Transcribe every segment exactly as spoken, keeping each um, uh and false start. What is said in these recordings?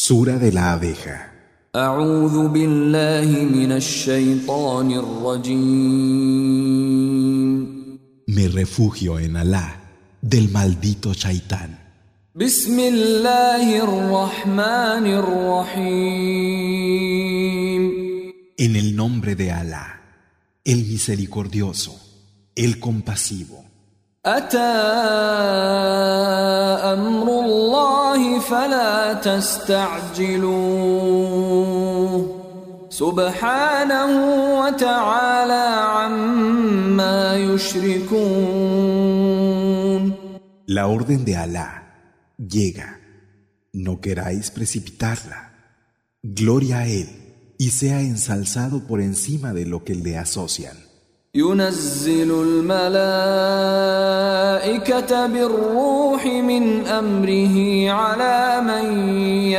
Sura de la abeja. أعوذ بالله من الشيطان الرجيم. Me refugio en Alá del maldito Shaitán. بسم الله الرحمن الرحيم. En el nombre de Alá, el misericordioso, el compasivo. أتى أمر الله فلا تستعجلوه سبحانه وتعالى عما يشركون. La orden de Alá llega, no queráis precipitarla. Gloria a Él y sea ensalzado por encima de lo que le asocian. ينزل الملائكة بالروح من أمره على من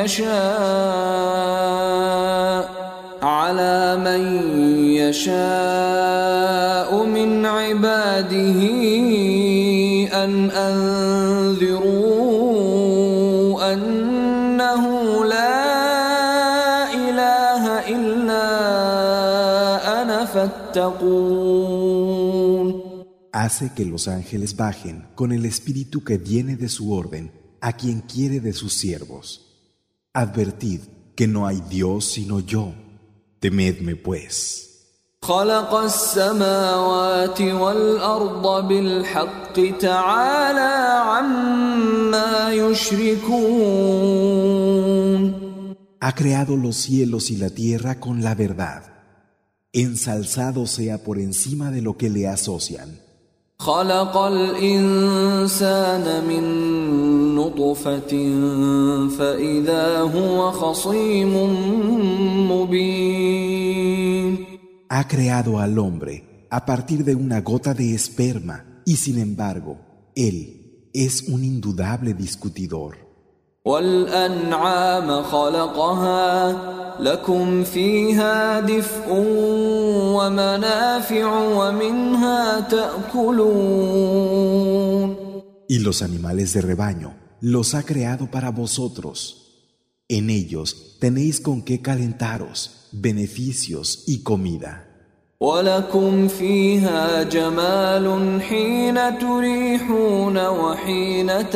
يشاء على من يشاء من عباده أن أنذروا أنه لا إله إلا أنا فاتقون. Hace que los ángeles bajen con el espíritu que viene de su orden a quien quiere de sus siervos. Advertid que no hay Dios sino yo. Temedme pues. خلق السماوات والأرض بالحق تعالى عما يشركون. Ha creado los cielos y la tierra con la verdad. Ensalzado sea por encima de lo que le asocian. خلق الإنسان من نطفة فإذا هو خصيم مبين. Ha creado al hombre a partir de una gota de esperma y sin embargo, él es un indudable discutidor. والأنعام خلقها لكم فيها دفء ومنافع ومنها تأكلون. Y los animales de rebaño los ha creado para vosotros. En ellos tenéis con qué calentaros, beneficios y comida. ولكم فيها جمال حين تريحون وحين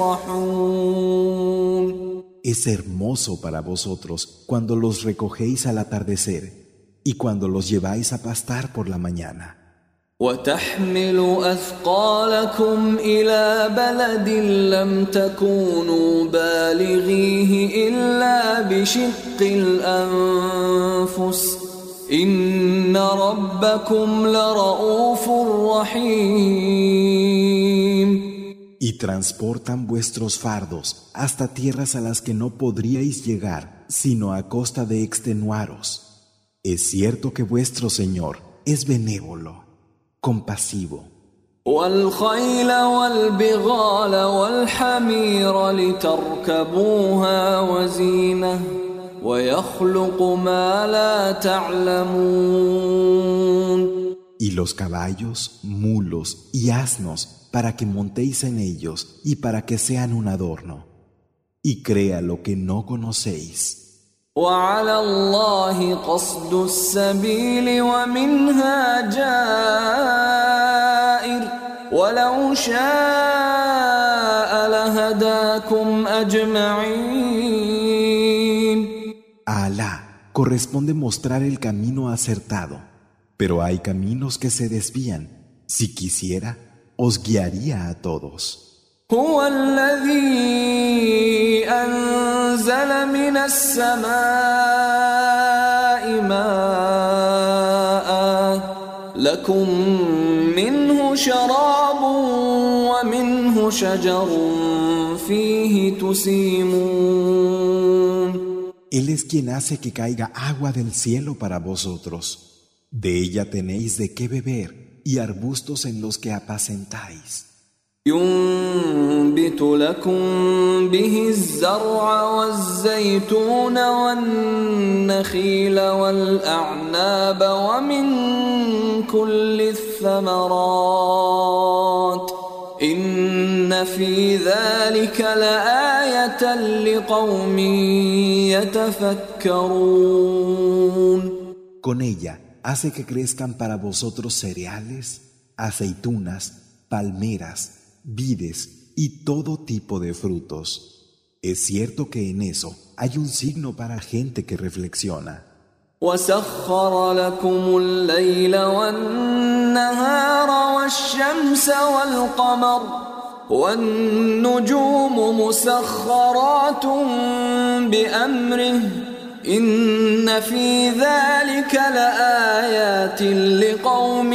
تسرحون. Es hermoso para vosotros cuando los recogéis al atardecer y cuando los lleváis a pastar por la mañana. وتحمل أثقالكم إلى بلد لم تكونوا بالغيه إلا بشق الأنفس إن ربكم لرؤوف رحيم. Y transportan vuestros fardos hasta tierras a las que no podríais llegar sino a costa de extenuaros. Es cierto que vuestro Señor es benévolo, compasivo. والخيل والبغال والحمير لتركبوها وزينة ويخلق ما لا تعلمون. Y los caballos, mulos y asnos para que montéis en ellos y para que sean un adorno. Y crea lo que no conocéis. وعلى الله قصد السبيل ومنها جائر ولو شاء لهداكم أجمعين. A Alá corresponde mostrar el camino acertado, pero hay caminos que se desvían. Si quisiera, os guiaría a todos. هو الذي أنزل من السماء ماء لكم منه شراب ومنه شجر فيه تسيمون. Él es quien hace que caiga agua del cielo para vosotros. De ella tenéis de qué beber y arbustos en los que apacentáis. ينبت لكم به الزرع والزيتون والنخيل والأعناب ومن كل الثمرات إن في ذلك لآية لقوم يتفكرون. Con ella hace que crezcan para vosotros cereales, aceitunas, palmeras, vides y todo tipo de frutos. Es cierto que en eso hay un signo para gente que reflexiona. وسخر لكم الليل والنهار والشمس والقمر والنجوم مسخرات بأمره إن في ذلك لآيات لقوم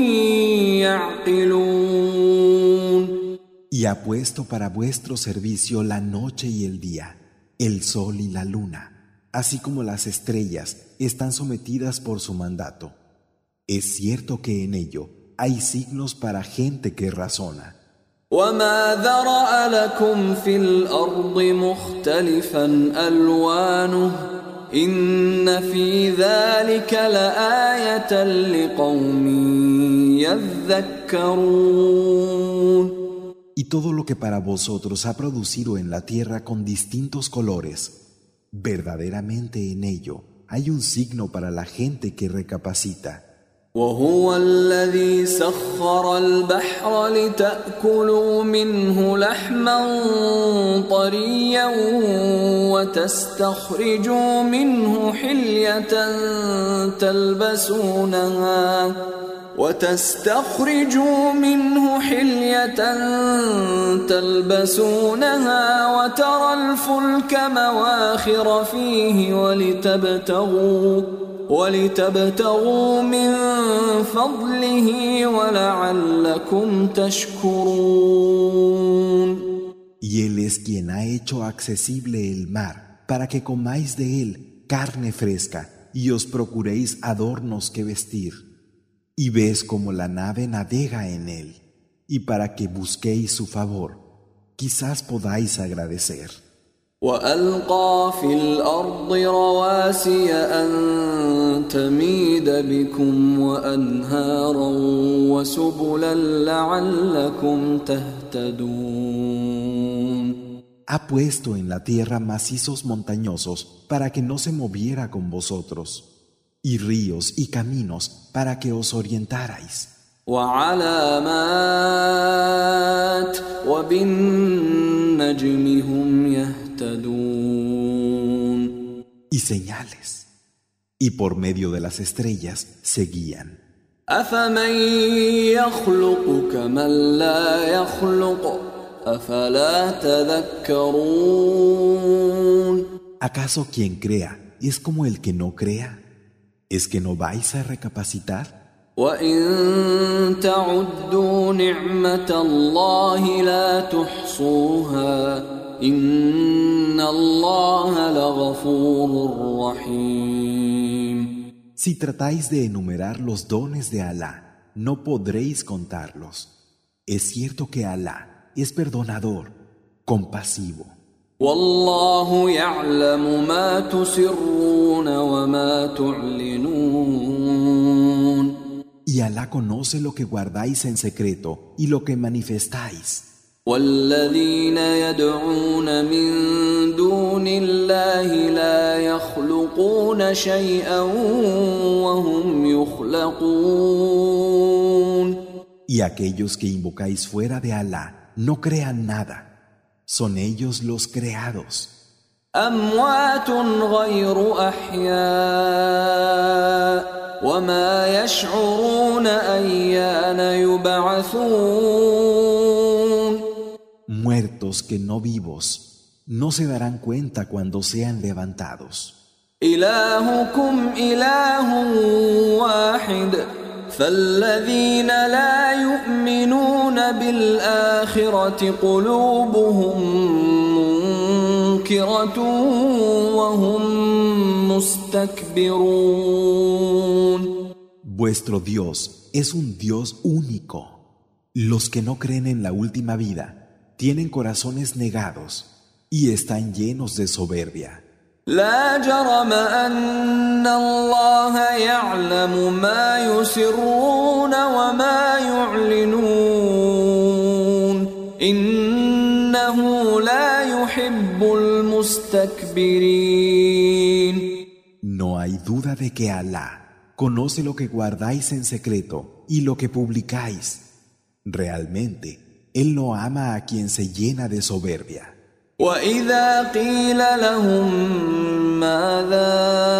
يعقلون. Y ha puesto para vuestro servicio la noche y el día, el sol y la luna, así como las estrellas están sometidas por su mandato. Es cierto que en ello hay signos para gente que razona. وما ذرأ لكم في الأرض مختلفا ألوانه إن في ذلك لآية لقوم يذكرون. Y todo lo que para vosotros ha producido en la tierra con distintos colores, verdaderamente en ello hay un signo para la gente que recapacita. وهو الذي سخر البحر لتأكلوا منه لحما طريا وتستخرجوا منه حلية تلبسونها وتستخرجوا منه حلية تلبسونها وترى الفلك مواخر فيه ولتبتغوا ولتبتغوا من فضله ولعلكم تشكرون. Y Él es quien ha hecho accesible el mar para que comáis de él carne fresca y os procuréis adornos que vestir. Y ves cómo la nave navega en él, y para que busquéis su favor, quizás podáis agradecer. وألقى في الأرض رواسي أن تميد بكم وأنهارا وسبلا لعلكم تهتدون. Ha puesto en la tierra macizos montañosos para que no se moviera con vosotros, y ríos y caminos para que os orientarais. وعلامات وبالنجم هم يهتدون. Y señales, y por medio de las estrellas se guían. أفمن يخلق كمن لا يخلق أفلا تذكرون. ¿Acaso quien crea es como el que no crea? ¿Es que no vais a recapacitar? وَإِن تَعُدُّوا نِعْمَةَ اللَّهِ لَا تُحْصُوهَا إِنَّ اللَّهَ لَغَفُورٌ رَّحِيمٌ. Si tratáis de enumerar los dones de Alá, no podréis contarlos. Es cierto que Alá es perdonador, compasivo. وَاللَّهُ يَعْلَمُ مَا تُسِرُّونَ وَمَا تُعْلِنُونَ. Y Alá conoce lo que guardáis en secreto y lo que manifestáis. وَالَّذِينَ يَدْعُونَ مِن دُونِ اللَّهِ لَا يَخْلُقُونَ شَيْئًا وَهُمْ يُخْلَقُونَ. Y aquellos que invocáis fuera de Alá no crean nada. Son ellos los creados. أَمْوَاتٌ غَيْرُ أَحْيَاءٍ وَمَا يَشْعُرُونَ أَيَّانَ يُبْعَثُونَ. Muertos que no vivos, no se darán cuenta cuando sean levantados. إِلَٰهُكُمْ إِلَٰهٌ وَاحِدٌ فَالَّذِينَ لَا يُؤْمِنُونَ بِالْآخِرَةِ قُلُوبُهُم مُّنكِرَةٌ وَهُم مُّسْتَكْبِرُونَ. Vuestro Dios es un Dios único. Los que no creen en la última vida tienen corazones negados y están llenos de soberbia. لا جرم أن الله يعلم ما يسرون وما يعلنون إن مستكبرين. No hay duda de que Alá conoce lo que guardáis en secreto y lo que publicáis. Realmente, Él no ama a quien se llena de soberbia. وَإِذَا قِيلَ لَهُم مَّاذَا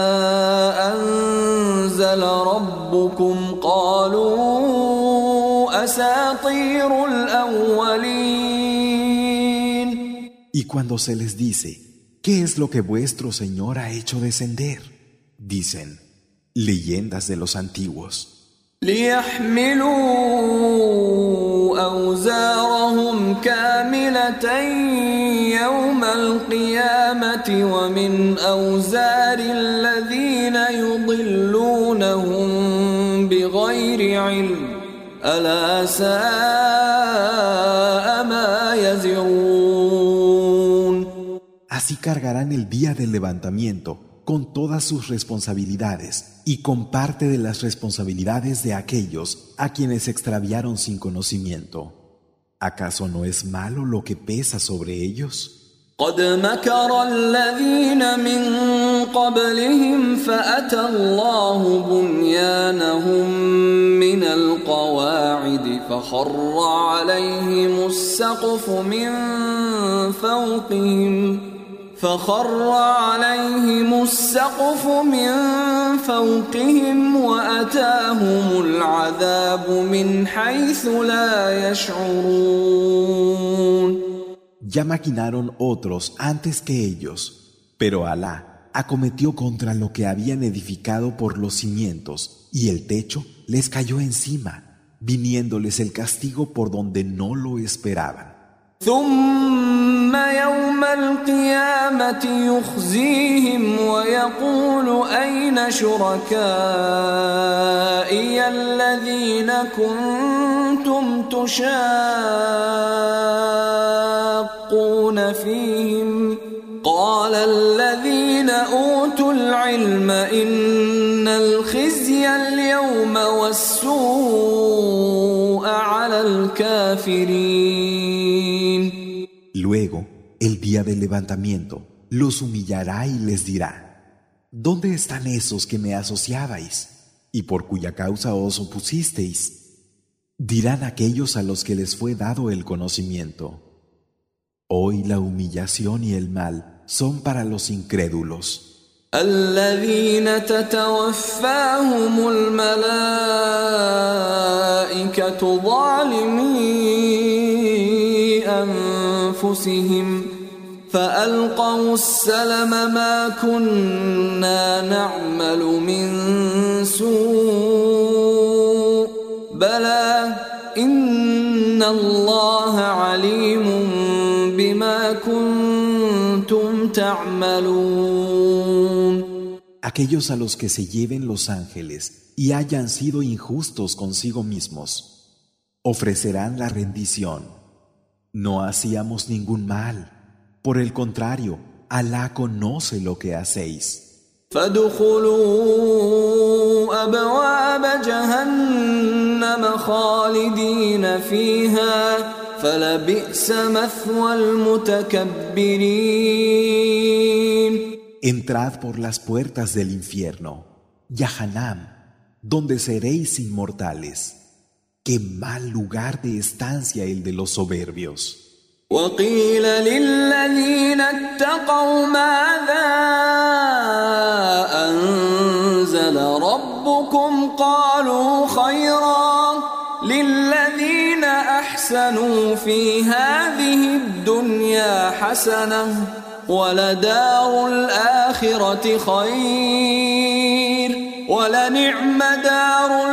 أَنزَلَ رَبُّكُمْ قَالُوا أَسَاطِيرُ الْأَوَّلِينَ. Y cuando se les dice, ¿qué es lo que vuestro Señor ha hecho descender? Dicen, leyendas de los antiguos. لِيَحْمِلُوا أَوْزَارَهُمْ كَامِلَةً يَوْمَ الْقِيَامَةِ وَمِنْ أَوْزَارِ الَّذِينَ يُضِلُّونَهُم بِغَيْرِ عِلْمٍ أَلَا سَاءَ مَا يَزِرُونَ. Así cargarán el día del levantamiento con todas sus responsabilidades y con parte de las responsabilidades de aquellos a quienes extraviaron sin conocimiento. ¿Acaso no es malo lo que pesa sobre ellos? قد مكر الذين من قبلهم فأتى الله بنيانهم من القواعد فخر عليهم السقف من فوقهم فخر عليهم السقف من فوقهم وأتاهم العذاب من حيث لا يشعرون. Ya maquinaron otros antes que ellos, pero Alá acometió contra lo que habían edificado por los cimientos, y el techo les cayó encima, viniéndoles el castigo por donde no lo esperaban. ثم يوم القيامة يخزيهم ويقول أين شركائي الذين كنتم تشاقون فيهم قال الذين أوتوا العلم إن الخزي اليوم والسوء على الكافرين. Luego, el día del levantamiento, los humillará y les dirá, ¿dónde están esos que me asociabais y por cuya causa os opusisteis? Dirán aquellos a los que les fue dado el conocimiento. Hoy la humillación y el mal son para los incrédulos. الذين تتوفاهم الملائكة ظالمي أنفسهم فألقوا السلم ما كنا نعمل من سوء بلى إن الله عليم بما كنتم تعملون. Aquellos a los que se lleven los ángeles y hayan sido injustos consigo mismos, ofrecerán la rendición. No hacíamos ningún mal. Por el contrario, Alá conoce lo que hacéis. فادخلوا أبواب جهنم خالدين فيها فلبئس مثوى المتكبرين. Entrad por las puertas del infierno, Yahanam, donde seréis inmortales. Qué mal lugar de estancia el de los soberbios. وقيل للذين اتقوا ماذا أنزل ربكم قالوا خيرا للذين أحسنوا في هذه الدنيا حسنة ولدار الآخرة خير ولنعم دار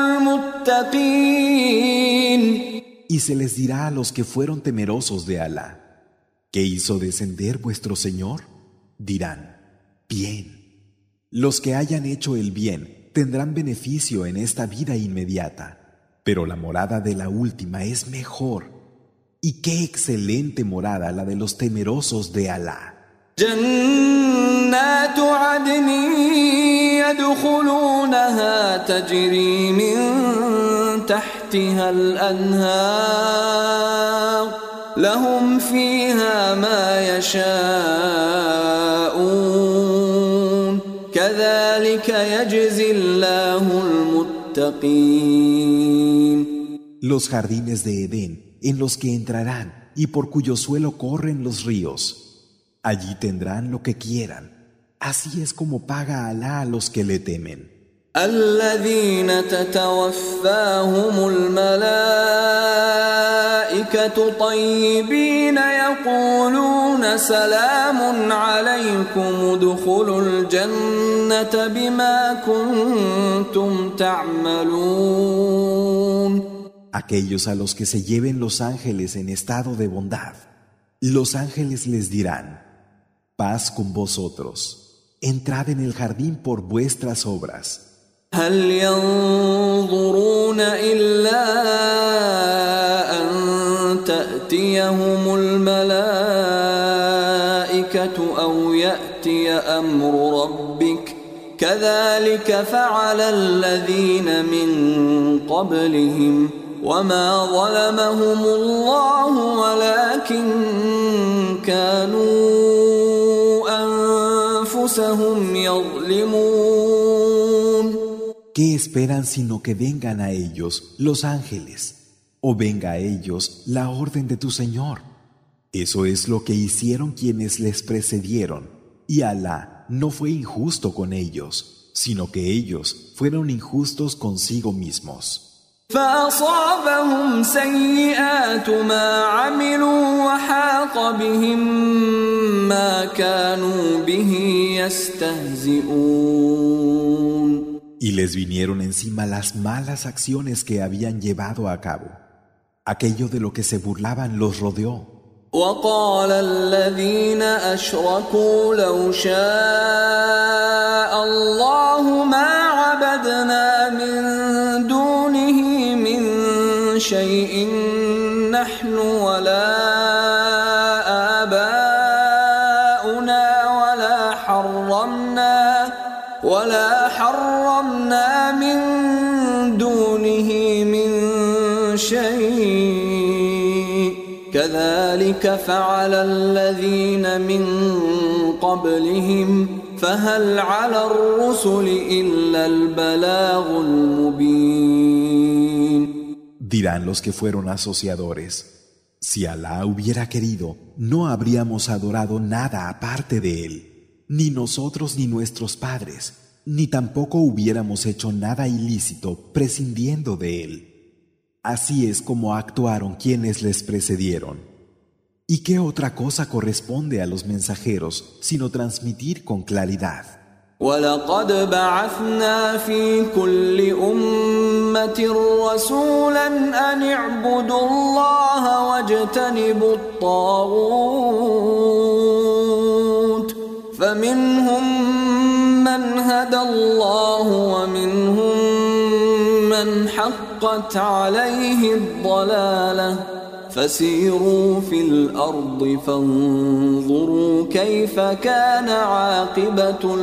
المتقين. Y se les dirá a los que fueron temerosos de Alá, ¿qué hizo descender vuestro Señor? Dirán, bien. Los que hayan hecho el bien tendrán beneficio en esta vida inmediata, pero la morada de la última es mejor. Y qué excelente morada la de los temerosos de Alá. جنات عدن يدخلونها تجري من تحتها الأنهار لهم فيها ما يشاءون كذلك يجزي الله المتقين. Los jardines de Edén, en los que entrarán y por cuyo suelo corren los ríos. Allí tendrán lo que quieran. Así es como paga Alá a los que le temen. الذين تتوفاهم الملائكة طيبين يقولون سلام عليكم ادخلوا الجنة بما كنتم تعملون. Aquellos a los que se lleven los ángeles en estado de bondad, los ángeles les dirán: paz con vosotros, entrad en el jardín por vuestras obras. هل ينظرون إلا أن تأتيهم الملائكة أو يأتي أمر ربك كذلك فعل الذين من قبلهم وما ظلمهم الله ولكن كانوا أنفسهم يظلمون. ¿Qué esperan sino que vengan a ellos los ángeles o venga a ellos la orden de tu Señor? Eso es lo que hicieron quienes les precedieron, y Alá no fue injusto con ellos, sino que ellos fueron injustos consigo mismos. فأصابهم سيئات ما عملوا وحاق بهم ما كانوا به يستهزئون. Y les vinieron encima las malas acciones que habían llevado a cabo. Aquello de lo que se burlaban los rodeó. وقال الذين أشركوا لو شاء الله ما عبدنا من دونه من شيء نحن ولا آباؤنا ولا حرمنا ولا حرمنا من دونه من شيء كذلك فعل الذين من قبلهم فهل على الرسل إلا البلاغ المبين. Dirán los que fueron asociadores: si Alá hubiera querido, no habríamos adorado nada aparte de él, ni nosotros ni nuestros padres, ni tampoco hubiéramos hecho nada ilícito prescindiendo de él. Así es como actuaron quienes les precedieron. ¿Y qué otra cosa corresponde a los mensajeros sino transmitir con claridad? وَلَقَدْ بَعَثْنَا فِي كُلِّ أُمَّةٍ رَسُولًا أَنِ اعْبُدُوا اللَّهَ وَاجْتَنِبُوا الطَّاغُوتَ فَمِنْهُمْ مَنْ هَدَى اللَّهُ وَمِنْهُمْ مَنْ حَقَّتْ عَلَيْهِ الضَّلَالَةُ فسيروا في الأرض فانظروا كيف كان عاقبة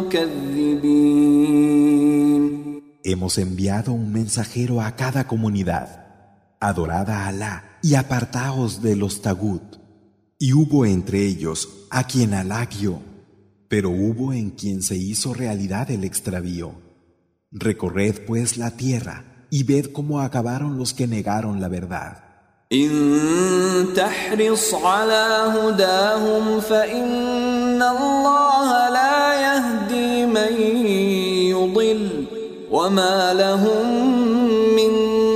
المكذبين. Hemos enviado un mensajero a cada comunidad. Adorad a Alá y apartaos de los tagut. Y hubo entre ellos a quien Alá guió, pero hubo en quien se hizo realidad el extravío. Recorred pues la tierra y ved cómo acabaron los que negaron la verdad. إن تحرص على هداهم فإن الله لا يهدي من يضل وما لهم من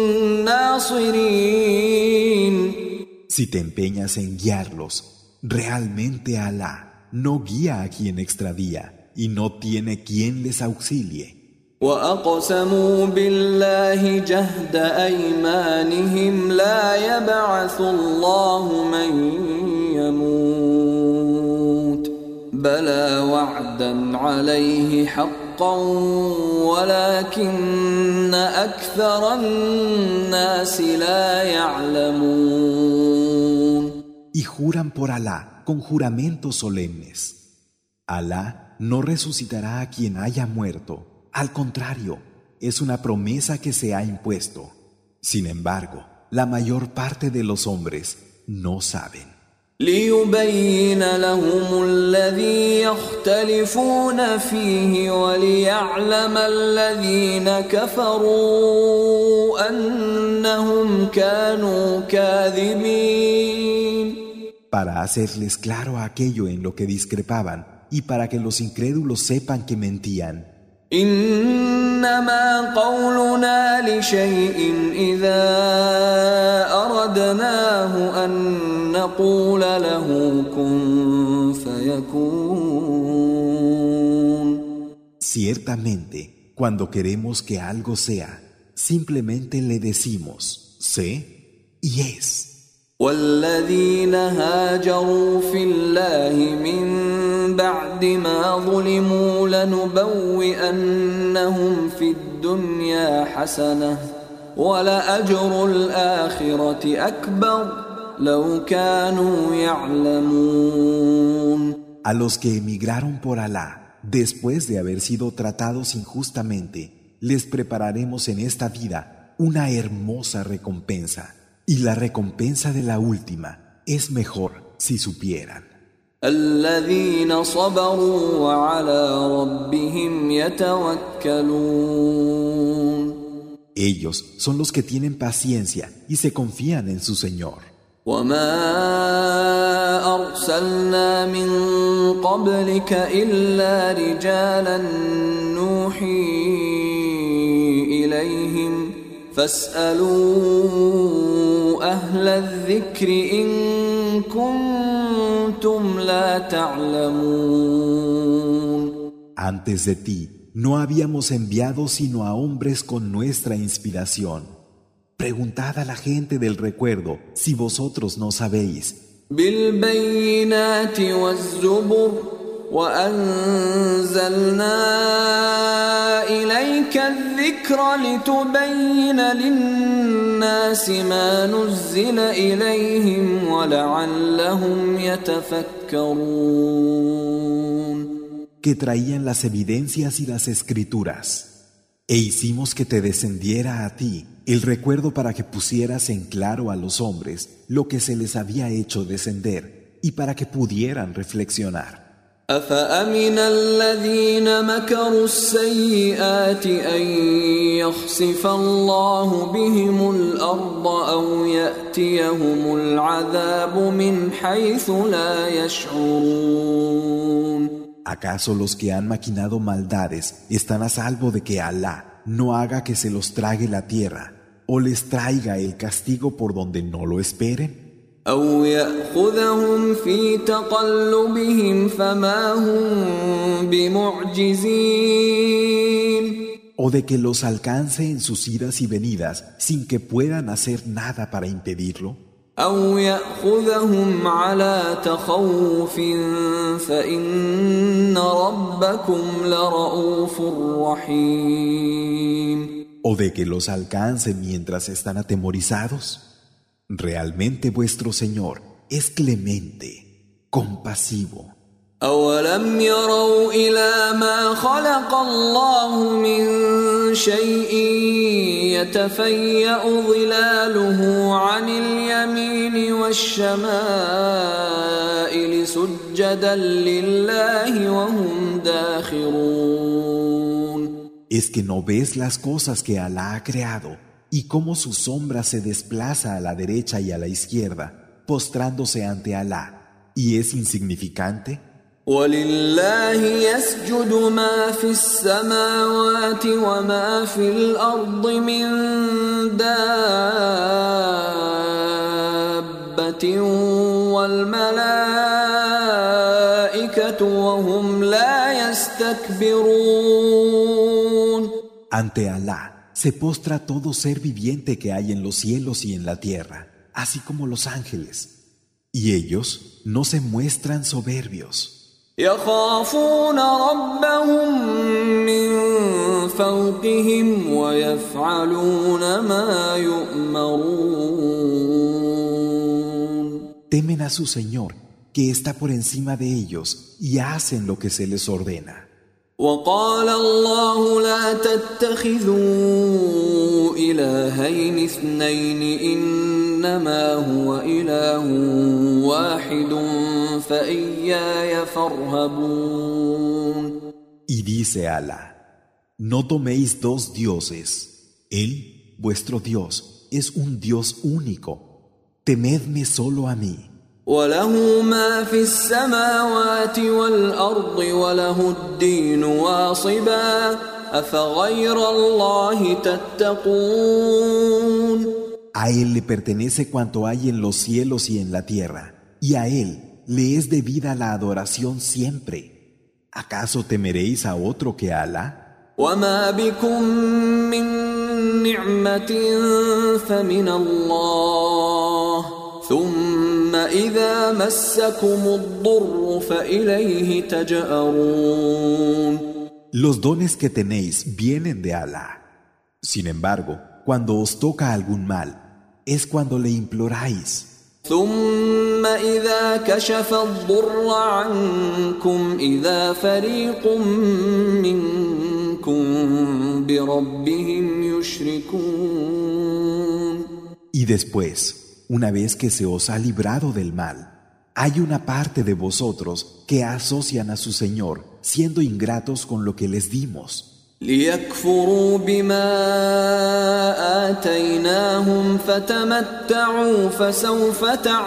ناصرين. Si te empeñas en guiarlos, realmente Alá no guía a quien extravía y no tiene quien les auxilie. وأقسموا بالله جهد أيمانهم لا يبعث الله من يموت بلى وعدا عليه حقا ولكن أكثر الناس لا يعلمون. Y juran por Alá con juramentos solemnes. Alá no resucitará a quien haya muerto. Al contrario, es una promesa que se ha impuesto. Sin embargo, la mayor parte de los hombres no saben. ليبين لهم الذي يختلفون فيه وليعلم الذين كفروا أنهم كانوا كاذبين. Para hacerles claro aquello en lo que discrepaban y para que los incrédulos sepan que mentían. إنما قولنا لشيء إذا أردناه أن نقول له كن فيكون. Ciertamente, cuando queremos que algo sea, simplemente le decimos, sé y es. والذين هاجروا في الله من بعد ما ظلموا لنبوئنهم في الدنيا حسنة ولأجر الآخرة أكبر لو كانوا يعلمون. A los que emigraron por Alá, después de haber sido tratados injustamente, les prepararemos en esta vida una hermosa recompensa. Y la recompensa de la última es mejor si supieran. الذين صبروا وعلى ربهم يتوكلون. Ellos son los que tienen paciencia y se confían en su Señor. وما أرسلنا من قبلك إلا رجالا نوحي إليهم فاسألوا أهل الذكر إن كنتم لا تعلمون. Antes de ti no habíamos enviado sino a hombres con nuestra inspiración. Preguntad a la gente del recuerdo si vosotros no sabéis. بالبينات والزبر وأنزلنا إليك الذكر لتبين للناس ما نزل إليهم ولعلهم يتفكرون. Que traían las evidencias y las escrituras. E hicimos que te descendiera a ti el recuerdo para que pusieras en claro a los hombres lo que se les había hecho descender y para que pudieran reflexionar. أفأمن الذين مكروا السيئات أن يخسف الله بهم الأرض أو يأتيهم العذاب من حيث لا يشعرون. ¿Acaso los que han maquinado maldades están a salvo de que Alá no haga que se los trague la tierra o les traiga el castigo por donde no lo esperen? أو يأخذهم في تقلبهم فما هم بمعجزين. O de que los alcance en sus idas y venidas sin que puedan hacer nada para impedirlo. أو يأخذهم على تخوف فإن ربكم لرؤوف رحيم. O de que los alcance mientras están atemorizados. Realmente vuestro Señor es clemente, compasivo. أولم يروا إلى ما خلق الله من شيء يتفيأ ظلاله عن اليمين والشمائل سجدا لله وهم داخرون. ¿Es que no ves las cosas que Alá ha creado y cómo su sombra se desplaza a la derecha y a la izquierda, postrándose ante Alá, y es insignificante? ولله يسجد ما في السماوات وما في الأرض من دابة والملائكة وهم لا يستكبرون. Ante Alá se postra todo ser viviente que hay en los cielos y en la tierra, así como los ángeles, y ellos no se muestran soberbios. يخافون ربهم من فوقهم ويفعلون ما يؤمرون. Temen a su Señor, que está por encima de ellos, y hacen lo que se les ordena. وقال الله لا تتخذوا إلهين اثنين إنما هو إله واحد فإياي فارهبون. Y dice Alá: No toméis dos dioses. Él, vuestro Dios, es un Dios único. Temedme solo a mí. وله ما في السماوات والأرض وله الدين واصبا أفغير الله تتقون. A Él le pertenece cuanto hay en los cielos y en la tierra, y a Él le es debida la adoración siempre. ¿Acaso temeréis a otro que a Alá? وما بكم من نعمة فمن الله ثم إذا مسكم الضر فإليه تجأرون. Los dones que tenéis vienen de Alá. Sin embargo, cuando os toca algún mal, es cuando le imploráis. ثم إذا كشف الضر عنكم إذا فريق منكم بربهم يشركون. Y después, una vez que se os ha librado del mal, hay una parte de vosotros que asocian a su Señor, siendo ingratos con lo que les dimos. ليكفروا بما آتيناهم فتمتعوا فسوف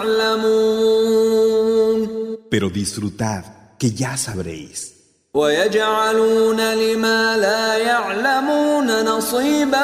تعلمون. Pero disfrutad, que ya sabréis. ويجعلون لما لا يعلمون نصيبا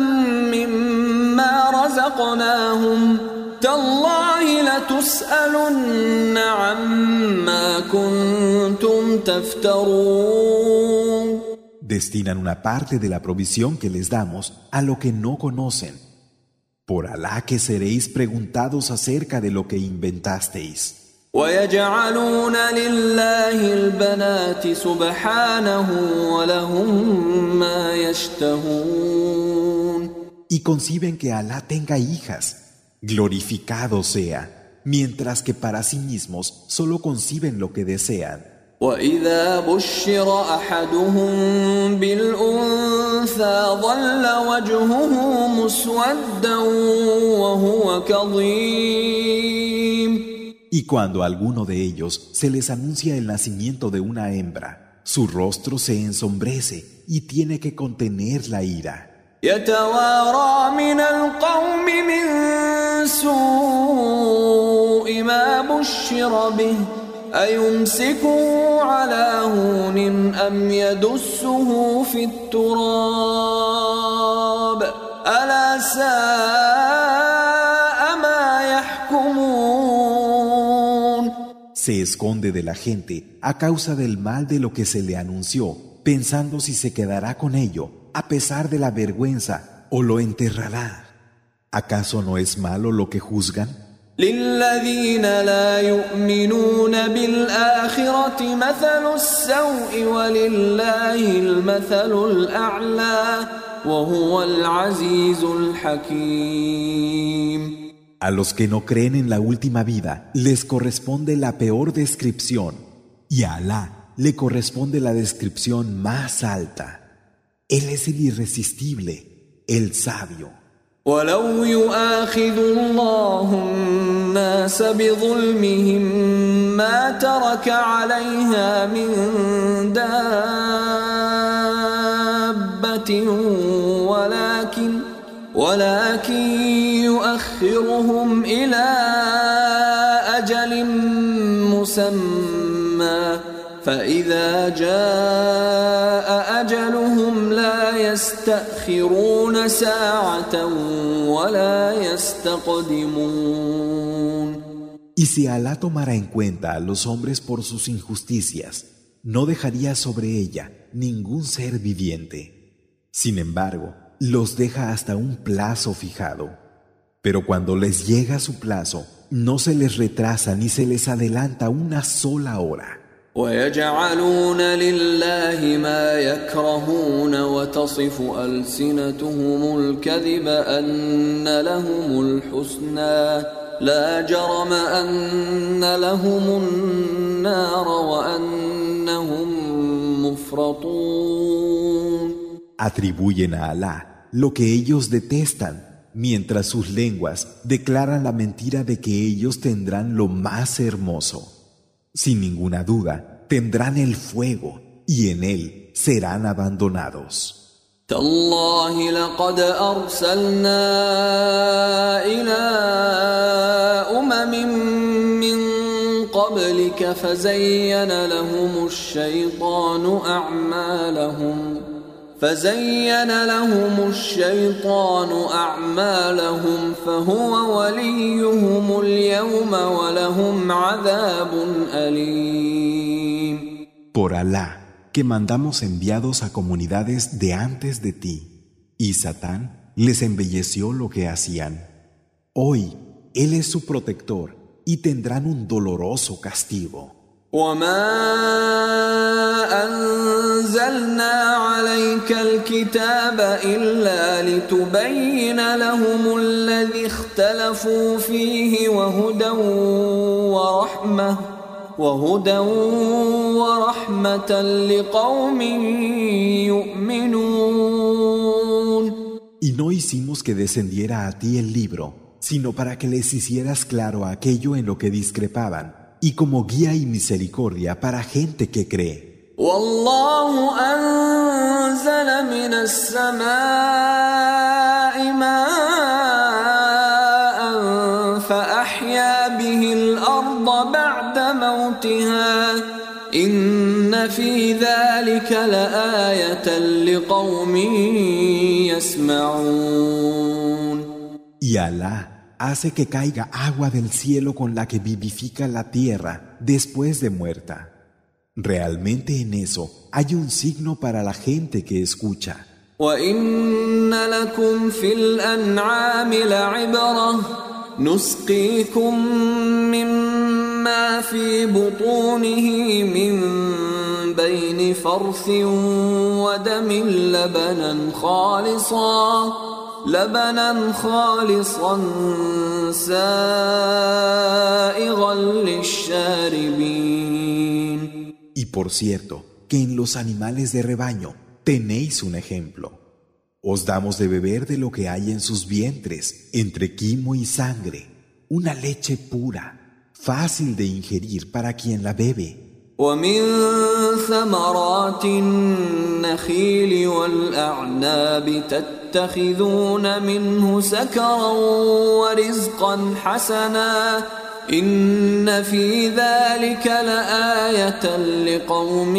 مما رزقناهم تالله لتسألن عما كنتم تفترون. Destinan una parte de la provisión que les damos a lo que no conocen. Por Alá que seréis preguntados acerca de lo que inventasteis. ويجعلون لله البنات سبحانه ولهم ما يشتهون. Y conciben que Alá tenga hijas, glorificado sea, mientras que para sí mismos solo conciben lo que desean. وإذا بشر أحدهم بالأنثى ظل وجهه مسودا وهو كظيم. Y cuando a alguno de ellos se les anuncia el nacimiento de una hembra, su rostro se ensombrece y tiene que contener la ira. يتوارى من القوم من سوء ما بشر به أيمسكه على هون أم يدسه في التراب ألا ساء ما يحكمون. Se esconde de la gente a causa del mal de lo que se le anunció, pensando si se quedará con ello, a pesar de la vergüenza, o lo enterrará. ¿Acaso no es malo lo que juzgan? للذين لا يؤمنون بالآخرة مثل السوء ولله المثل الأعلى وهو العزيز الحكيم. A los que no creen en la última vida les corresponde la peor descripción y a Alá le corresponde la descripción más alta. Él es el irresistible, el sabio. ولو يؤاخذ الله الناس بظلمهم ما ترك عليها من دابة ولكن ولكن يؤخرهم إلى أجل مسمى فإذا جاء أجلهم لا يستأخرون ساعة ولا يستقدمون. Y si Alá tomara en cuenta a los hombres por sus injusticias, no dejaría sobre ella ningún ser viviente. Sin embargo, los deja hasta un plazo fijado. Pero cuando les llega su plazo, no se les retrasa ni se les adelanta una sola hora. ويجعلون لله ما يكرهون وتصف ألسنتهم الكذب أن لهم الحسنى لا جرم أن لهم النار وأنهم مفرطون. Atribuyen a Alá lo que ellos detestan, mientras sus lenguas declaran la mentira de que ellos tendrán lo más hermoso. Sin ninguna duda, tendrán el fuego y en él serán abandonados. تالله لقد أرسلنا إلى أمم من قبلك فزين لهم الشيطان أعمالهم فزين لهم الشيطان أعمالهم فهو وليهم اليوم ولهم عذاب أليم. Por Alá, que mandamos enviados a comunidades de antes de ti, y Satán les embelleció lo que hacían. Hoy, él es su protector, y tendrán un doloroso castigo. وما أنزلنا عليك الكتاب إلا لتبين لهم الذي اختلفوا فيه وهدى ورحمة وهدى ورحمة لقوم يؤمنون. Y no hicimos que descendiera a ti el libro, sino para que les hicieras claro aquello en lo que discrepaban, y como guía y misericordia para gente que cree. والله أنزل من السماء ماء فأحيا به الأرض بعد موتها إن في ذلك لآية لقوم يسمعون. Y Alá hace que caiga agua del cielo con la que vivifica la tierra después de muerta. Realmente en eso hay un signo para la gente que escucha. وَإِنَّ لَكُمْ فِي الْأَنْعَامِ لَعِبْرَةً نُسْقِيكُم مِّمَّا فِي بُطُونِهِ مِن بَيْنِ فَرْثٍ وَدَمٍ لَبَنًا خَالِصًا لبنا خالصا سائغا للشاربين. Y por cierto, que en los animales de rebaño tenéis un ejemplo. Os damos de beber de lo que hay en sus vientres, entre quimo y sangre, una leche pura, fácil de ingerir para quien la bebe. ومن ثمرات النخيل والأعناب تتخذون منه سكرا ورزقا حسنا إن في ذلك لآية لقوم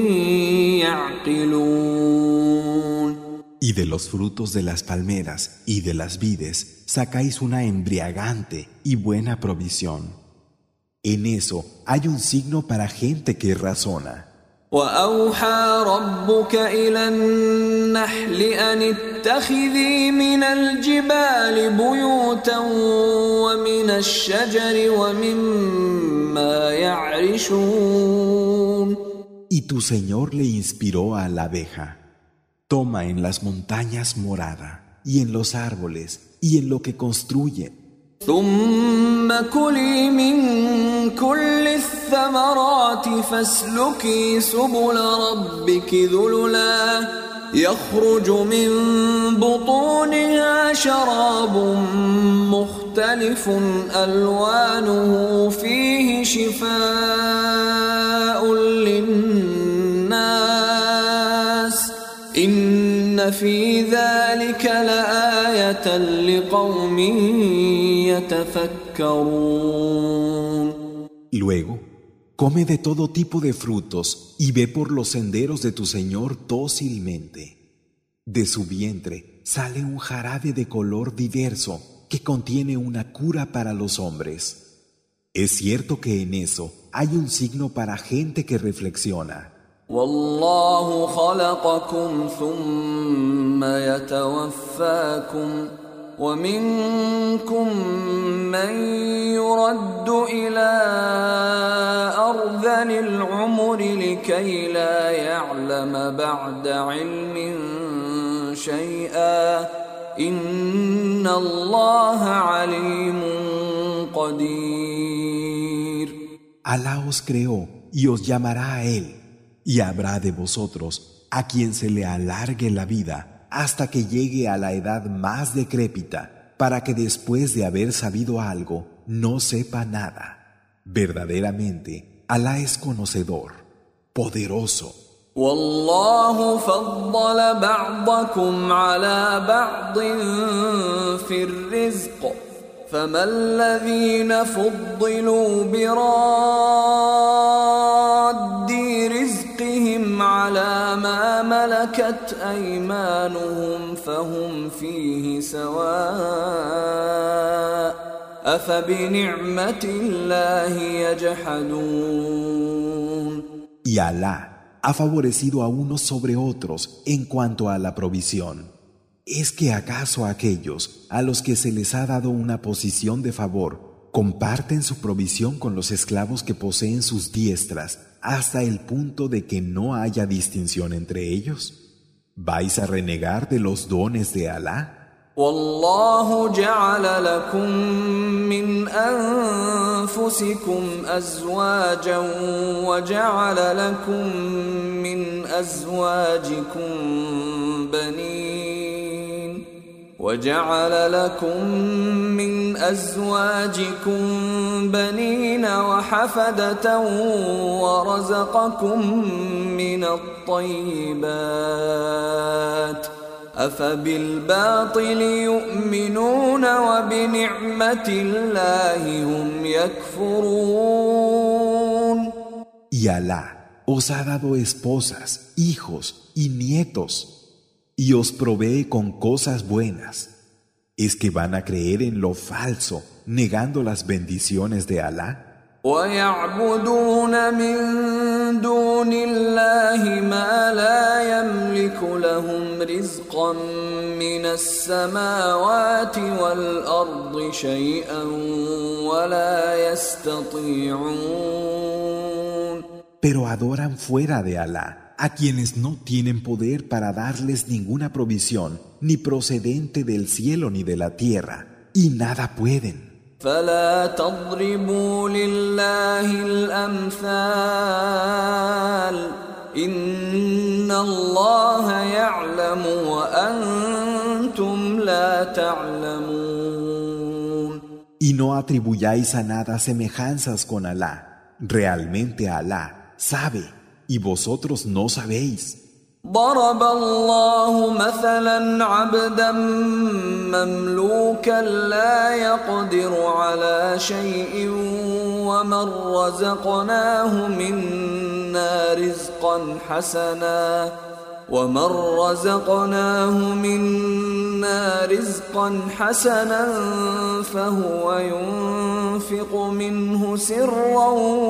يعقلون. Y de los frutos de las palmeras y de las vides sacáis una embriagante y buena provisión. En eso hay un signo para gente que razona. وأوحى ربك إلى النحل أن اتخذي من الجبال بيوتا ومن الشجر ومما يعرشون. Y tu Señor le inspiró a la abeja. Toma en las montañas morada, y en los árboles, y en lo que construyen. ثم كلي من كل الثمرات فاسلكي سبل ربك ذللا يخرج من بطونها شراب مختلف ألوانه فيه شفاء للناس إن في ذلك لآية لقوم يتفكرون. Luego, come de todo tipo de frutos y ve por los senderos de tu Señor dócilmente. De su vientre sale un jarabe de color diverso que contiene una cura para los hombres. Es cierto que en eso hay un signo para gente que reflexiona. والله خلقكم ثم يتوفاكم ومنكم من يرد إلى أرذل العمر لكي لا يعلم بعد علم شيئا إن الله عليم قدير. Alá os creó y os llamará a él. Y habrá de vosotros a quien se le alargue la vida hasta que llegue a la edad más decrépita, para que después de haber sabido algo, no sepa nada. Verdaderamente, Alá es conocedor, poderoso. والله فضل بعضكم على بعض في الرزق فما الذين فضلوا براد رزقهم على ما ملكت أيمانهم فهم فيه سواء أفبنعمة الله يجحدون. Y Alá ha favorecido a unos sobre otros en cuanto a la provisión. ¿Es que acaso aquellos a los que se les ha dado una posición de favor comparten su provisión con los esclavos que poseen sus diestras hasta el punto de que no haya distinción entre ellos? ¿Vais a renegar de los dones de Alá? والله جعل لكم من أنفسكم أزواجا وجعل لكم من أزواجكم بنين وجعل لكم من أزواجكم بنين وحفدة ورزقكم من الطيبات أفبالباطل يؤمنون وبنعمة الله هم يكفرون. Y Alá os ha dado esposas, hijos y nietos, y os provee con cosas buenas. ¿Es que van a creer en lo falso, negando las bendiciones de Alá? ويعبدون من دون الله ما لا يملك لهم رزقا من السماوات والأرض شيئا ولا يستطيعون. Pero adoran fuera de Alá a quienes no tienen poder para darles ninguna provisión, ni procedente del cielo ni de la tierra, y nada pueden. فلا تضربوا لله الأمثال إن الله يعلم وأنتم لا تعلمون. Y no atribuyáis a nada semejanzas con Alá. Realmente Alá sabe y vosotros no sabéis. ضرب الله مثلا عبدا مملوكا لا يقدر على شيء ومن رزقناه منا رزقا حسنا ومن رزقناه منا رزقا حسنا فهو ينفق منه سرا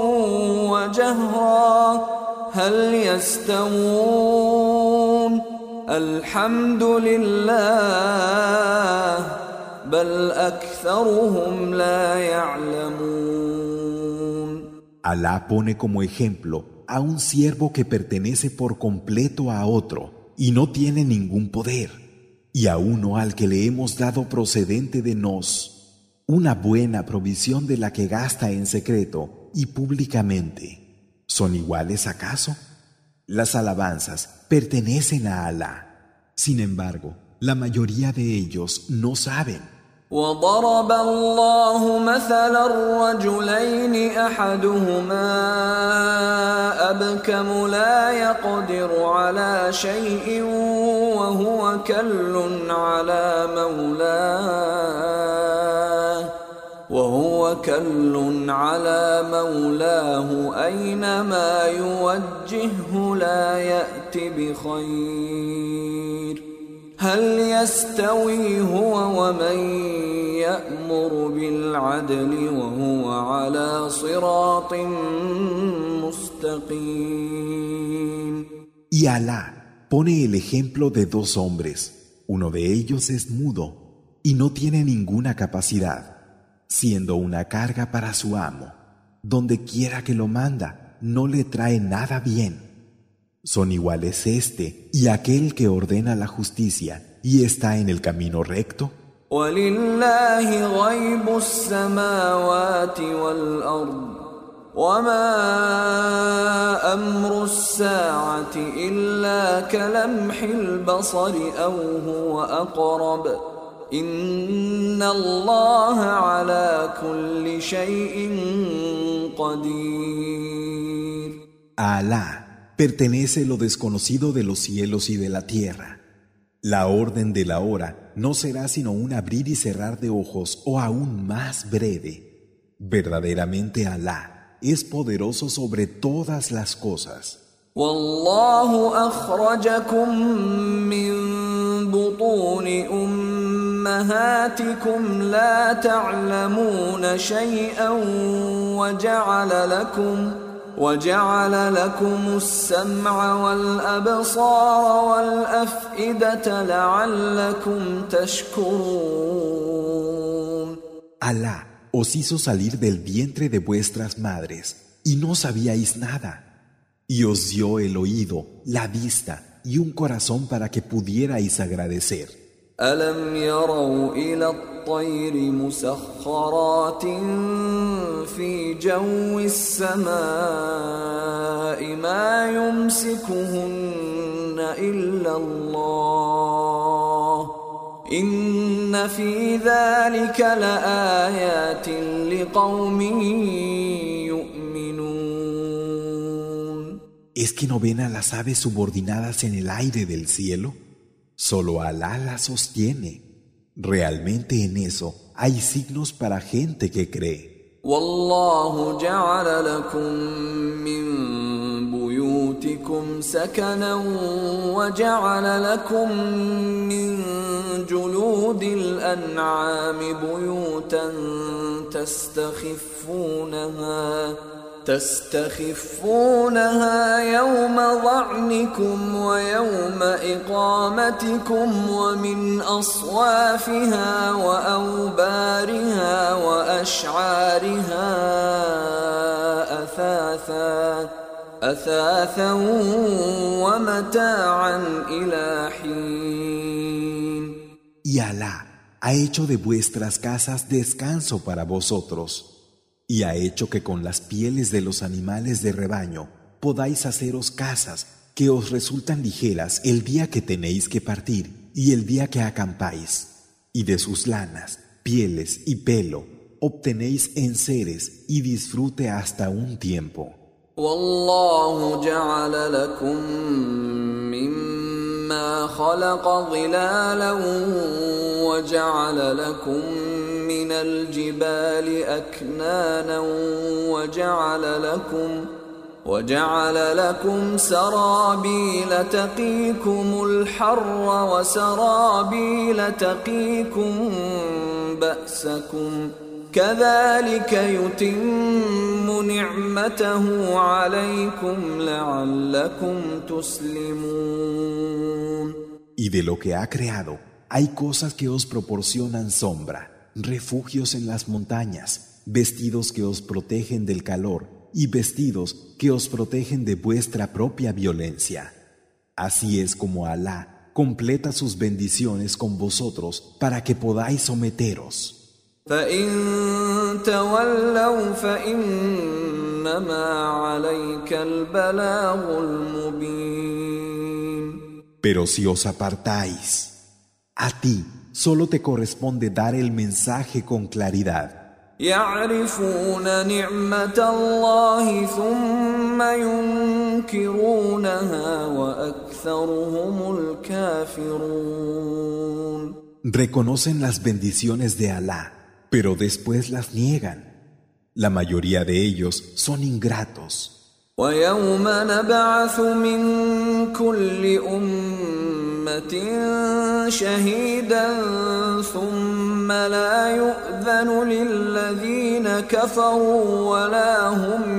وجهرا هل يستوون الحمد لله بل أكثرهم لا يعلمون. Alá pone como ejemplo a un siervo que pertenece por completo a otro y no tiene ningún poder, y a uno al que le hemos dado procedente de nos una buena provisión de la que gasta en secreto y públicamente. ¿Son iguales acaso? Las alabanzas pertenecen a Alá. Sin embargo, la mayoría de ellos no saben. وضرب الله مثلا رجلين أحدهما أبكم لا يقدر على شيء وهو كل على مولاه وهو كل على مولاه أينما يوجهه لا يأت بخير هل يستوي هو ومن يأمر بالعدل وهو على صراط مستقيم. Y Alá pone el ejemplo de dos hombres. Uno de ellos es mudo y no tiene ninguna capacidad, siendo una carga para su amo. Donde quiera que lo manda, no le trae nada bien. Son iguales este y aquel que ordena la justicia y está en el camino recto. وَلِلَّهِ غَيْبُ السَّمَاوَاتِ وَالْأَرْضِ وَمَا أَمْرُ السَّاعَةِ إِلَّا كَلَمْحِ الْبَصَرِ أَوْ هُوَ أَقْرَبُ إن الله على كل شيء قدير. A Alá pertenece lo desconocido de los cielos y de la tierra. La orden de la hora no será sino un abrir y cerrar de ojos o aún más breve. Verdaderamente Alá es poderoso sobre todas las cosas. والله أخرجكم من بطون أمهاتكم لا تعلمون شيئا وجعل لكم وجعل لكم السمع والأبصار والأفئدة لعلكم تشكرون. Alá os hizo salir del vientre de vuestras madres y no sabíais nada. Y os dio el oído, la vista y un corazón para que pudierais agradecer. ألم يروا إلى الطير مسخرات في جو السماء ما يمسكهن إلا الله إن في ذلك لآيات لقوم ¿Es que no ven a las aves subordinadas en el aire del cielo? Solo Alá las sostiene. Realmente en eso hay signos para gente que cree. والله جعل لكم من بيوتكم سكنا وجعل لكم من جلود الأنعام بيوتا تستخفونها تستخفونها يوم ظعنكم ويوم إقامتكم ومن أصوافها وأوبارها وأشعارها أثاثا أثاثا ومتاعا إلى حين. Y Alá ha hecho de vuestras casas descanso para vosotros. Y ha hecho que con las pieles de los animales de rebaño podáis haceros casas que os resultan ligeras el día que tenéis que partir y el día que acampáis. Y de sus lanas, pieles y pelo obtenéis enseres y disfrute hasta un tiempo. والله جعل لكم مما خلق ظلالا وجعل لكم من الجبال أكنانا وجعل لكم وجعل لكم سرابيل تقيكم الحر وسرابيل تقيكم بأسكم كذلك يتم نعمته عليكم لعلكم تسلمون. Y de lo que ha creado hay cosas que os proporcionan sombra, refugios en las montañas, vestidos que os protegen del calor y vestidos que os protegen de vuestra propia violencia. Así es como Alá completa sus bendiciones con vosotros para que podáis someteros. فإن تولوا فإنما عليك البلاغ المبين. Pero si os apartáis, a ti solo te corresponde dar el mensaje con claridad. يعرفون نعمة الله ثم ينكرونها وأكثرهم الكافرون. Reconocen las bendiciones de Alá, pero después las niegan. La mayoría de ellos son ingratos. ويوم نبعث من كل أمة شهيدا ثم لا يؤذن للذين كفروا ولا هم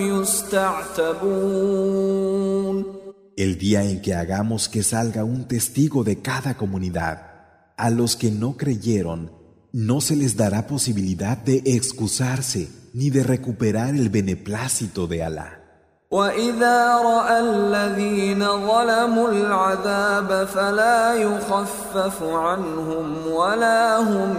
يستعتبون. El día en que hagamos que salga un testigo de cada comunidad, a los que no creyeron, no se les dará posibilidad de excusarse ni de recuperar el beneplácito de Alá. وَإِذَا رَأَى الَّذِينَ ظَلَمُوا الْعَذَابَ فَلَا يُخَفَّفُ عَنْهُمْ وَلَا هُمْ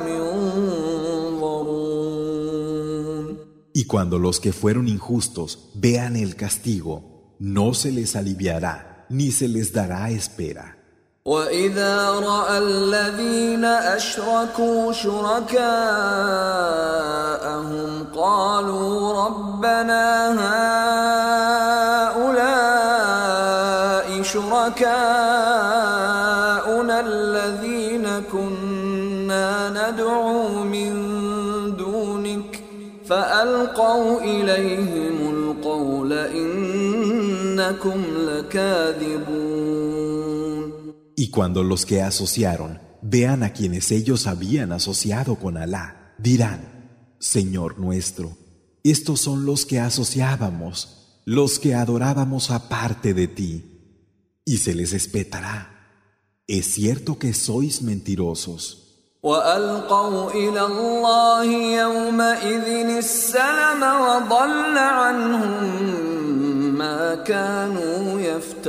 يُنظَرُونَ. Y cuando los que fueron injustos vean el castigo, no se les aliviará ni se les dará espera. وإذا رأى الذين أشركوا شركاءهم قالوا ربنا هؤلاء شركاؤنا الذين كنا ندعو من دونك فألقوا إليهم القول إنكم لكاذبون. Y cuando los que asociaron vean a quienes ellos habían asociado con Alá, dirán: Señor nuestro, estos son los que asociábamos, los que adorábamos aparte de ti. Y se les espetará: es cierto que sois mentirosos. وألقوا إلى الله يومئذ السلم وضل عنهم ما كانوا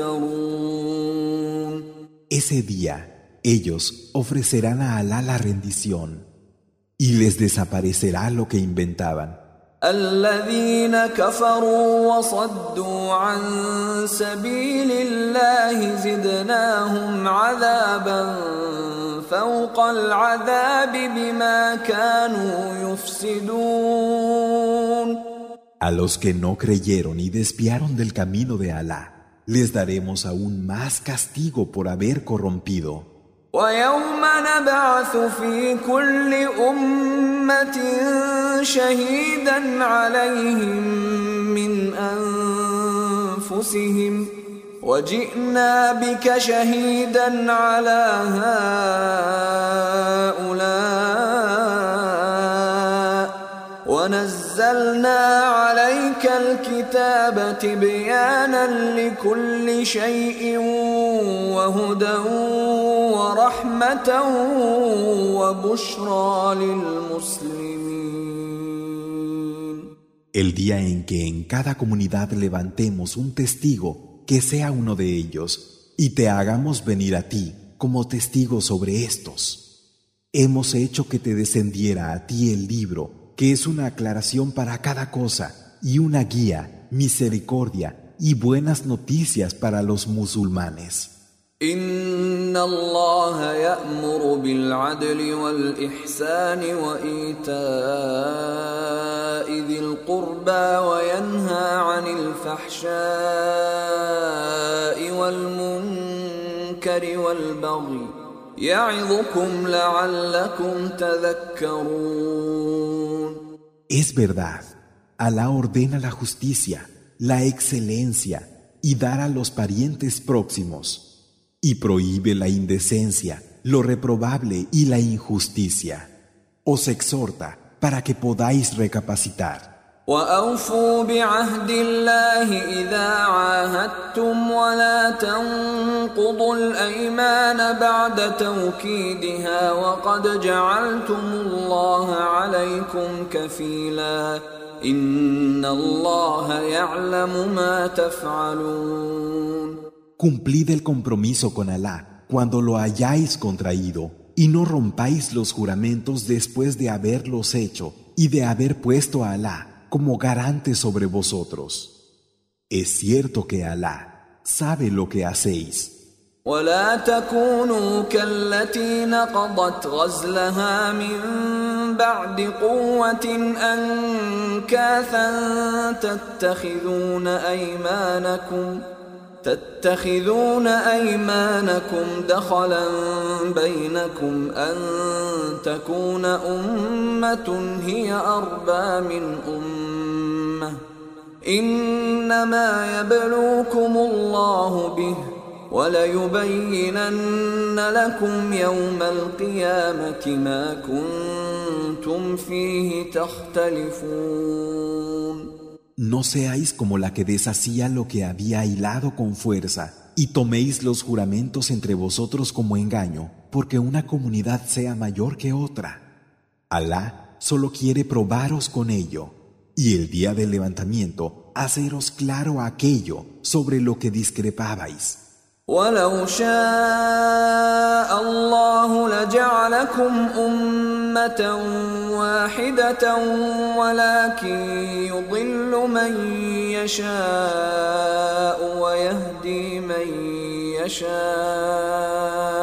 يفترون. Ese día ellos ofrecerán a Alá la rendición y les desaparecerá lo que inventaban. الذين كفروا وصدوا عن سبيل الله زدناهم عذابا فوق العذاب بما كانوا يفسدون. A los que no creyeron y desviaron del camino de Alá, les daremos aún más castigo por haber corrompido. ويوم نبعث في كل أمة شهيدا عليهم من أنفسهم وجئنا بك شهيدا على هؤلاء ونزلنا عليك الكتاب تبيانا لكل شيء وهدى ورحمة وبشرى للمسلمين. El día en que en cada comunidad levantemos un testigo que sea uno de ellos y te hagamos venir a ti como testigo sobre estos. Hemos hecho que te descendiera a ti el libro, que es una aclaración para cada cosa y una guía, misericordia y buenas noticias para los musulmanes. إن الله يأمر بالعدل والإحسان وإيتاء ذي القربى وينهى عن الفحشاء والمنكر والبغي يعظكم لعلكم تذكرون. Es verdad, Alá ordena la justicia, la excelencia y dar a los parientes próximos. Y prohíbe la indecencia, lo reprobable y la injusticia. Os exhorta para que podáis recapacitar. وأوفوا بعهد الله إذا عاهدتم ولا تنقضوا الأيمان بعد توكيدها وقد جعلتم الله عليكم كفيلا إن الله يعلم ما تفعلون. Cumplid el compromiso con Alá cuando lo hayáis contraído y no rompáis los juramentos después de haberlos hecho y de haber puesto a Alá como garante sobre vosotros. Es cierto que Alá sabe lo que hacéis. ولا تكونوا كالتي نقضت غزلها من بعد قوة أنكاثا تتخذون أيمانكم تتخذون أيمانكم دخلا بينكم أن تكون أمة هي أربى من أمة إنما يبلوكم الله به وَلَيُبَيِّنَنَّ لَكُمْ يَوْمَ الْقِيَامَةِ مَا كُنْتُمْ فِيهِ تَخْتَلِفُونَ. No seáis como la que deshacía lo que había hilado con fuerza, y toméis los juramentos entre vosotros como engaño, porque una comunidad sea mayor que otra. Alá solo quiere probaros con ello, y el día del levantamiento haceros claro aquello sobre lo que discrepabais. وَلَوْ شَاءَ اللَّهُ لَجَعَلَكُمْ أُمَّةً وَاحِدَةً وَلَكِنْ يُضِلُّ مَنْ يَشَاءُ وَيَهْدِي مَنْ يَشَاءُ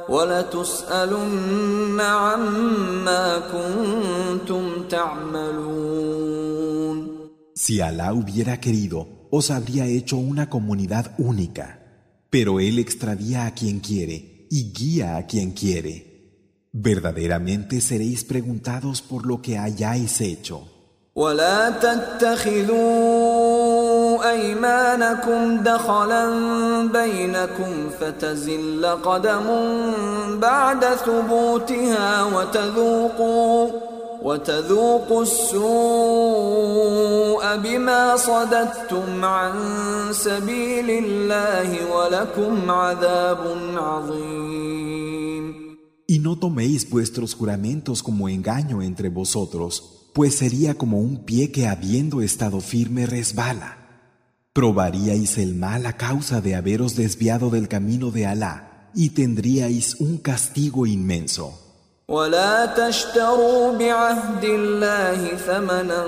ولتسألن عما كنتم تعملون. Si Alá hubiera querido, os habría hecho una comunidad única, pero Él extravía a quien quiere y guía a quien quiere. Verdaderamente seréis preguntados por lo que hayáis hecho. ولا تتخذوا أيمانكم دخلا بينكم فتزل قدم بعد ثبوتها وتذوقوا وتذوقوا السوء بما صددتم عن سبيل الله ولكم عذاب عظيم. Y no toméis vuestros juramentos como engaño entre vosotros, pues sería como un pie que habiendo estado firme resbala. Probaríais el mal a causa de haberos desviado del camino de Alá y tendríais un castigo inmenso. ولا تشتروا بعهد الله ثمنا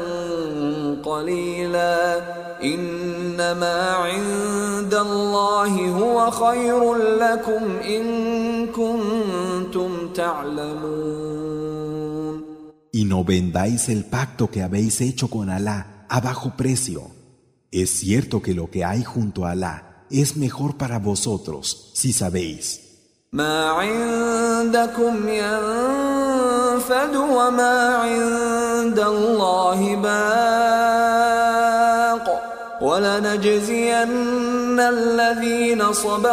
قليلا إنما عند الله هو خير لكم إن كنتم تعلمون. Y no vendáis el pacto que habéis hecho con Alá a bajo precio. Es cierto que lo que hay junto a Alá es mejor para vosotros, si sabéis. ما عندكم ينفد وما عند الله باق ولنجزين الذين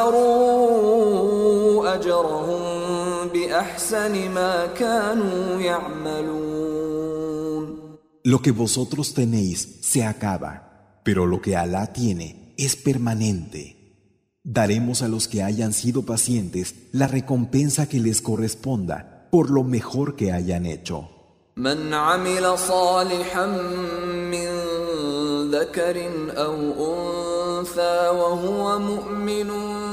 صبروا أجرهم بأحسن ما كانوا يعملون. Lo que vosotros tenéis se acaba, pero lo que Alá tiene es permanente. Daremos a los que hayan sido pacientes la recompensa que les corresponda por lo mejor que hayan hecho. من عمل صالحا من ذكر أو أنثى وهو مؤمن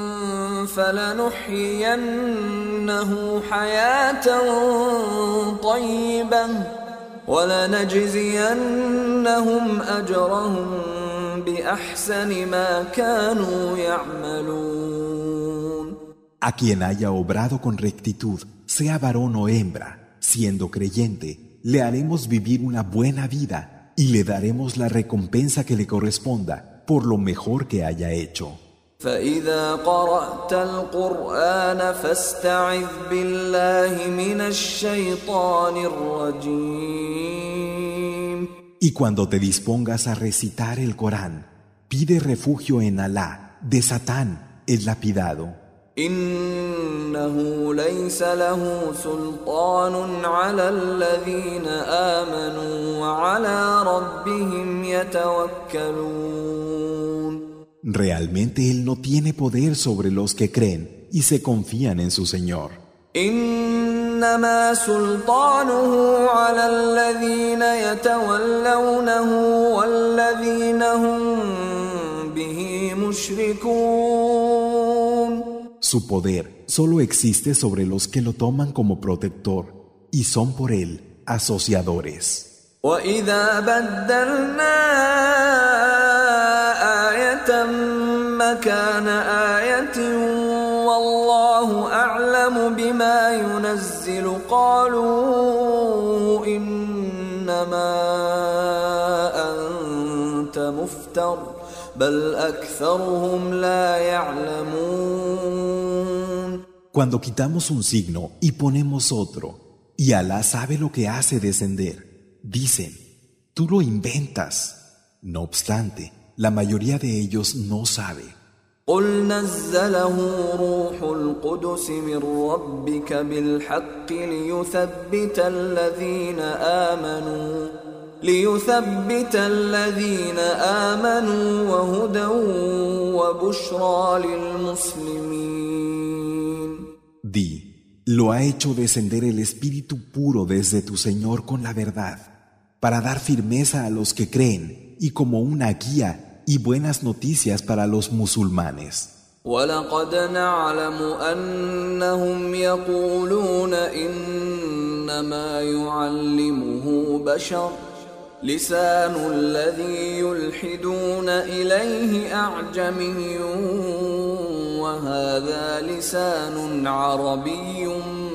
فلنحيينه حياة طيبة ولنجزينهم أجرهم بأحسن ما كانوا يعملون. A quien haya obrado con rectitud, sea varón o hembra, siendo creyente, le haremos vivir una buena vida y le daremos la recompensa que le corresponda por lo mejor que haya hecho. فإذا قرأت القرآن فاستعذ بالله من الشيطان الرجيم. Y cuando te dispongas a recitar el Corán, pide refugio en Alá de Satán, el lapidado. إنه ليس له سلطان على الذين آمنوا وعلى ربهم يتوكلون. Realmente Él no tiene poder sobre los que creen y se confían en su Señor. إنما سلطانه على الذين يتولونه والذين هم به مشركون. Su poder solo existe sobre los que lo toman como protector y son por Él asociadores. وإذا بدلنا آية مكان آية والله أعلم بما ينزل قالوا إنما أنت مفتر بل أكثرهم لا يعلمون. Cuando quitamos un signo y ponemos otro, y Alá sabe lo que hace descender, dicen, tú lo inventas. No obstante, la mayoría de ellos no sabe. قل نزله روح القدس من ربك بالحق ليثبت الذين آمنوا ليثبت الذين آمنوا وهدى وبشرى للمسلمين. Di, lo ha hecho descender el Espíritu puro desde tu Señor con la verdad, para dar firmeza a los que creen y como una guía y buenas noticias para los musulmanes. وَلَقَدْ نَعْلَمُ أَنَّهُمْ يَقُولُونَ إِنَّمَا يُعَلِّمُهُ بَشَرٌ لِسَانُ الَّذِي يُلْحِدُونَ إِلَيْهِ أَعْجَمِيٌّ وهذا لسان عربي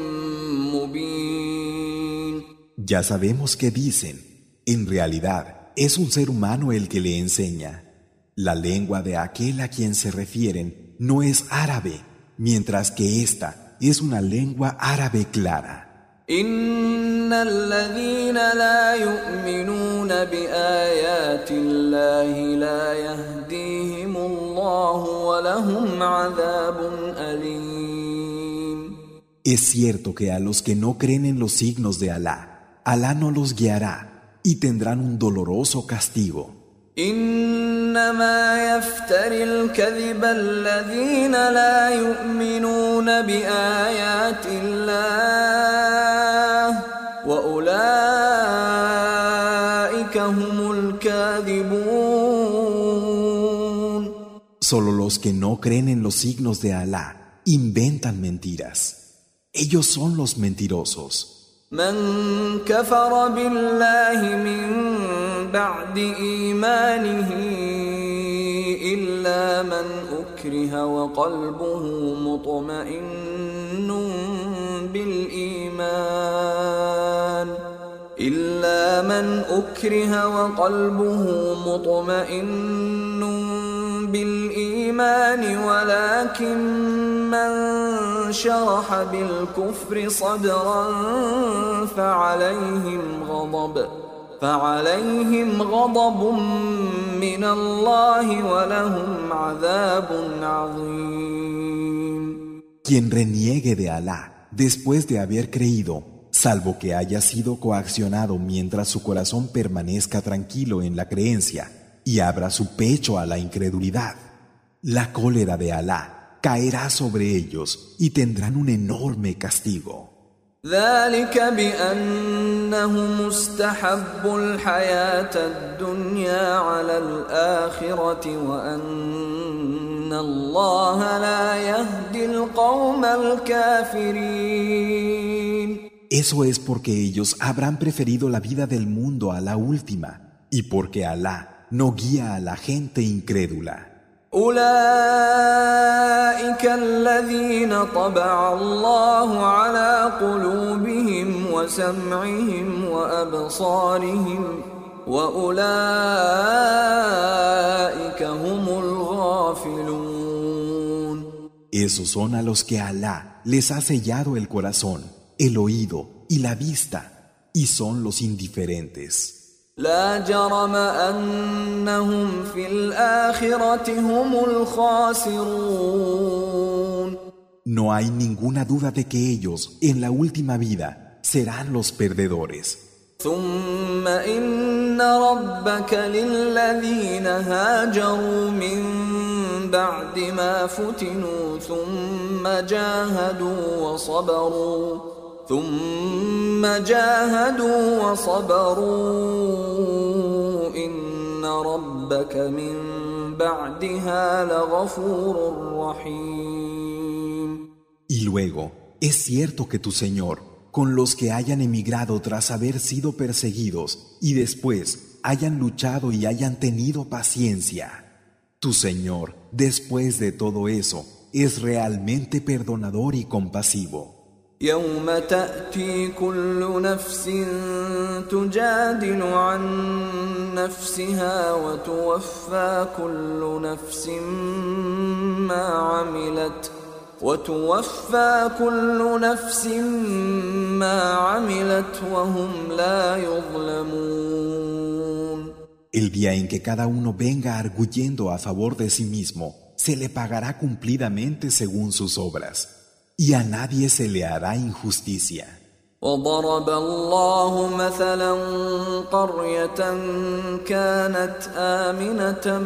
مبين. Ya sabemos que dicen, en realidad es un ser humano el que le enseña. La lengua de aquel a quien se refieren no es árabe, mientras que esta es una lengua árabe clara. إن الذين لا يؤمنون بآيات الله لا يهديهم الله ولهم عذاب أليم. Es cierto que a los que no creen en los signos de Alá, Alá no los guiará y tendrán un doloroso castigo. إنما يفتري الكذب الذين لا يؤمنون بآيات الله وأولئك هم الكاذبون. Solo los que no creen en los signos de Alá inventan mentiras. Ellos son los mentirosos. من كفر بالله من بعد إيمانه إلا من أكره وقلبه مطمئن بالإيمان إلا من أكره وقلبه مطمئن بالإيمان ولكن من شرح بالكفر صدرا فعليهم غضب فعليهم غضب من الله ولهم عذاب عظيم. Quien reniegue de Alá después de haber creído, salvo que haya sido coaccionado mientras su corazón permanezca tranquilo en la creencia y abra su pecho a la incredulidad, la cólera de Alá caerá sobre ellos y tendrán un enorme castigo. ذلك بأنهم استحبوا الحياة الدنيا على الآخرة وأن الله لا يهدي القوم الكافرين. Eso es porque ellos habrán preferido la vida del mundo a la última y porque Alá no guía a la gente incrédula. أولئك الذين طبع الله على قلوبهم وسمعهم وأبصارهم وأولئك هم الغافلون. Esos son a los que Alá les ha sellado el corazón, el oído y la vista, y son los indiferentes. لا جرم أنهم في الآخرة هم الخاسرون. No hay ninguna duda de que ellos, en la última vida, serán los perdedores. ثم إن ربك للذين هاجروا من بعد ما فتنوا ثم جاهدوا وصبروا ثم جاهدوا وصبروا إن ربك من بعدها لغفور رحيم. Y luego, es cierto que tu Señor, con los que hayan emigrado tras haber sido perseguidos y después hayan luchado y hayan tenido paciencia, tu Señor, después de todo eso, es realmente perdonador y compasivo. يوم تأتي كل نفس تجادل عن نفسها وتوفى كل نفس ما عملت وتوفى كل نفس ما عملت وهم لا يظلمون. El día en que cada uno venga arguyendo a favor de sí mismo, se le pagará cumplidamente según sus obras. Y a nadie se le hará injusticia. وضرب الله مثلا قرية كانت آمنة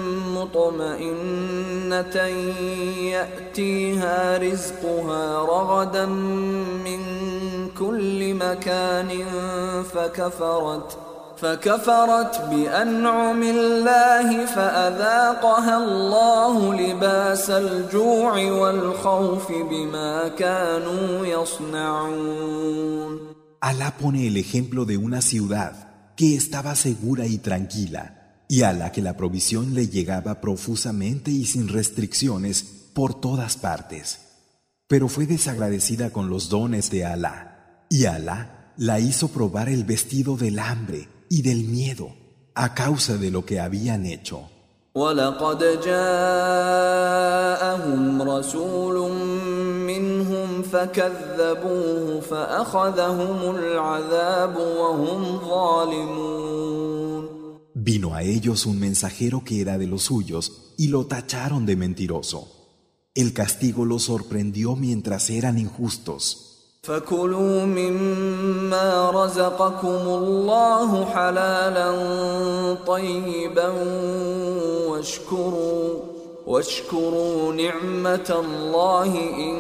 مطمئنة يأتيها رزقها رغدا من كل مكان فكفرت فكفرت بأنعم الله فأذاقها الله لباس الجوع والخوف بما كانوا يصنعون. Alá pone el ejemplo de una ciudad que estaba segura y tranquila y a la que la provisión le llegaba profusamente y sin restricciones por todas partes. Pero fue desagradecida con los dones de Alá, y Alá la hizo probar el vestido del hambre y del miedo a causa de lo que habían hecho. وَلَقَدْ جَاءَهُمْ رَسُولٌ مِّنْهُمْ فَكَذَّبُوهُ فَأَخَذَهُمُ الْعَذَابُ وَهُمْ ظَالِمُونَ. Vino a ellos un mensajero que era de los suyos y lo tacharon de mentiroso. El castigo los sorprendió mientras eran injustos. فَكُلُوا مِمَّا رَزَقَكُمُ اللَّهُ حَلَالًا طَيِّبًا وَاشْكُرُوا وَاشْكُرُوا نِعْمَةَ اللَّهِ إِن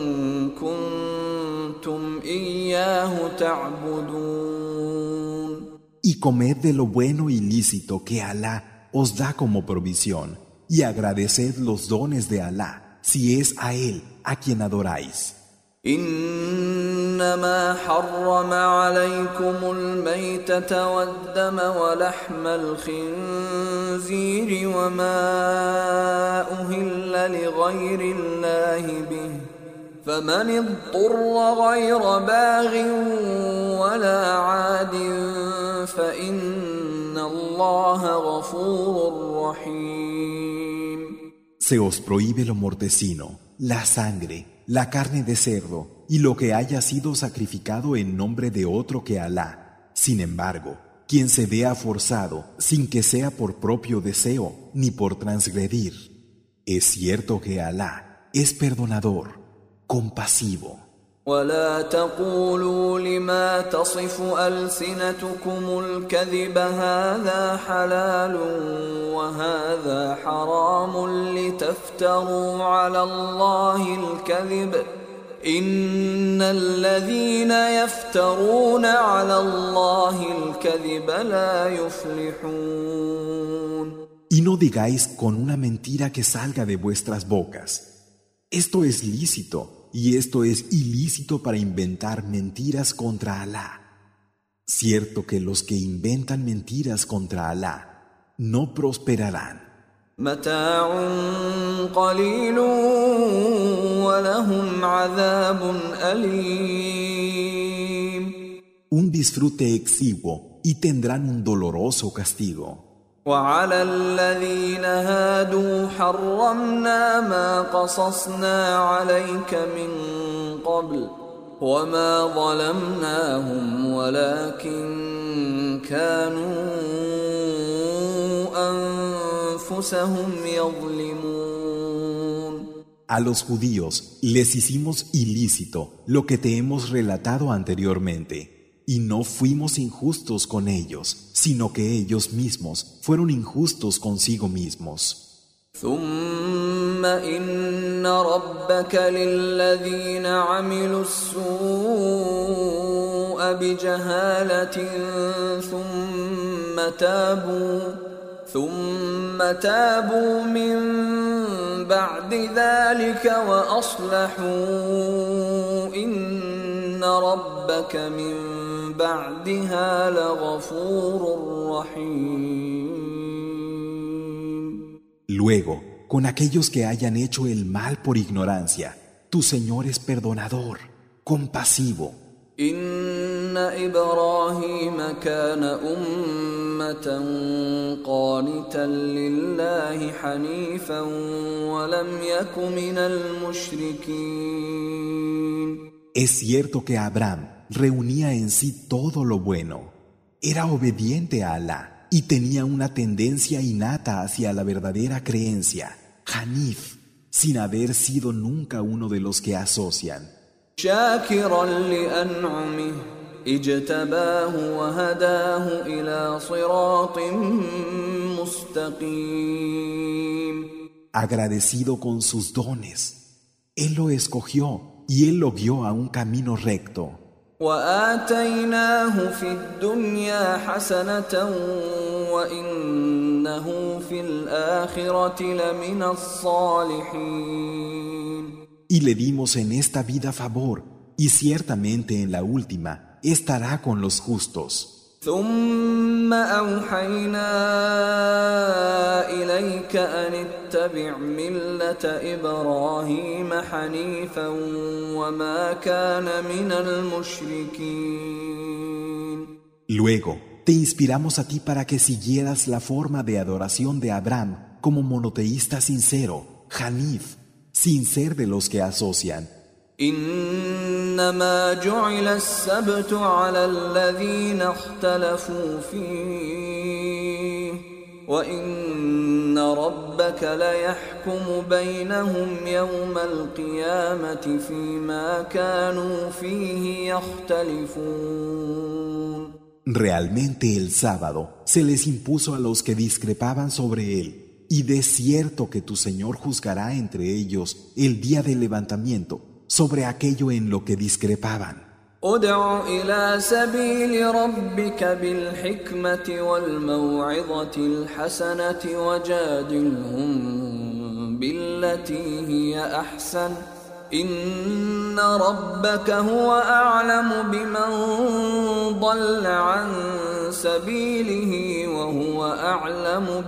كُنتُمْ إِيَّاهُ تَعْبُدُونَ. Y comed de lo bueno y lícito que Alá os da como provisión, y agradeced los dones de Alá, si es a Él a quien adoráis. إنما حرم عليكم الميتة والدم ولحم الخنزير وما أهل لغير الله به فمن اضطر غير باغ ولا عاد فإن الله غفور رحيم. Se os prohíbe lo mortecino, la sangre, la carne de cerdo y lo que haya sido sacrificado en nombre de otro que Alá. Sin embargo, quien se vea forzado sin que sea por propio deseo ni por transgredir, es cierto que Alá es perdonador, compasivo. ولا تقولوا لما تصف ألسنتكم الكذب هذا حلال وهذا حرام لتفتروا على الله الكذب إن الذين يفترون على الله الكذب لا يفلحون. Y no digáis con una mentira que salga de vuestras bocas. Esto es lícito. Y esto es ilícito para inventar mentiras contra Alá. Cierto que los que inventan mentiras contra Alá no prosperarán. متاع قليل ولهم عذاب أليم. Un disfrute exiguo y tendrán un doloroso castigo. وعلى الذين هادوا حرمنا ما قصصنا عليك من قبل وما ظلمناهم ولكن كانوا أنفسهم يظلمون. A los judíos les hicimos ilícito lo que te hemos relatado anteriormente. Y no fuimos injustos con ellos, sino que ellos mismos fueron injustos consigo mismos. ثم إن ربك للذين عملوا السوء بجهالة ثم تابوا ثم تابوا من بعد ذلك وأصلحوا إن ربك من بعدها لغفور رحيم. Luego, con aquellos que hayan hecho el mal por ignorancia, tu Señor es perdonador, compasivo. إن إبراهيم كان أمة قانتا لله حنيفا ولم يك من المشركين. Es cierto que Abraham reunía en sí todo lo bueno, era obediente a Alá y tenía una tendencia innata hacia la verdadera creencia, Hanif, sin haber sido nunca uno de los que asocian. شاكرا لأنعمه اجتباه وهداه إلى صراط مستقيم. Agradecido con sus dones, Él lo escogió y Él lo guió a un camino recto. وآتيناه في الدنيا حسنة وإنه في الآخرة لمن الصالحين. Y le dimos en esta vida favor, y ciertamente en la última estará con los justos. ثم أوحينا إليك أن اتبع ملة إبراهيم حنيفا وما كان من المشركين. Luego, te inspiramos a ti para que siguieras la forma de adoración de Abraham como monoteísta sincero, Hanif, sin ser de los que asocian. إنما جعل السبت على الذين اختلفوا فيه وإن ربك ليحكم بينهم يوم القيامة فيما كانوا فيه يختلفون. Realmente el sábado se les impuso a los que discrepaban sobre él, y de cierto que tu Señor juzgará entre ellos el día del levantamiento sobre aquello en lo que discrepaban. ادع إلى سبيل ربك بالحكمة والموعظة الحسنة وجادلهم بالتي هي أحسن إن ربك هو أعلم بمن ضل عن سبيله وهو أعلم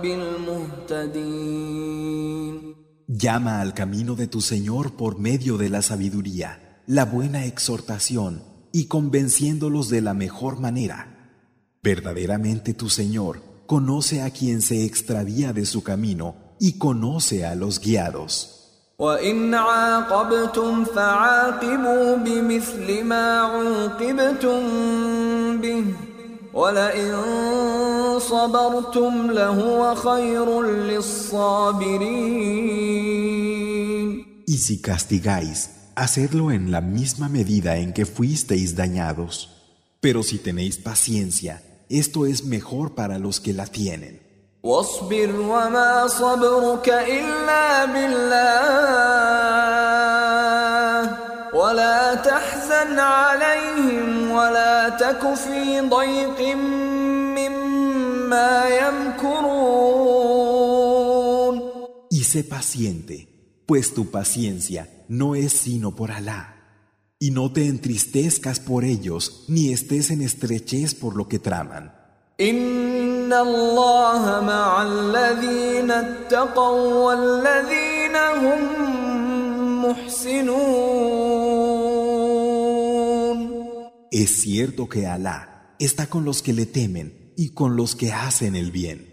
بالمهتدين. Llama al camino de tu Señor por medio de la sabiduría, la buena exhortación y convenciéndolos de la mejor manera. Verdaderamente tu Señor conoce a quien se extravía de su camino y conoce a los guiados. وَإِنْ عَاقَبْتُمْ فَعَاقِبُوا بِمِثْلِ مَا عُوقِبْتُمْ بِهِ وَلَئِنْ صَبَرْتُمْ لَهُوَ خَيْرٌ لِلصَّابِرِينَ. Y si castigáis, hacedlo en la misma medida en que fuisteis dañados. Pero si tenéis paciencia, esto es mejor para los que la tienen. واصبر وما صبرك إلا بالله ولا تحزن عليهم ولا تك في ضيق مما يمكرون. Y sé paciente, pues tu paciencia no es sino por Alá. Y no te entristezcas por ellos, ni estés en estrechez por lo que traman. إن الله مع الذين اتقوا والذين هم محسنون. Es cierto que Alá está con los que le temen y con los que hacen el bien.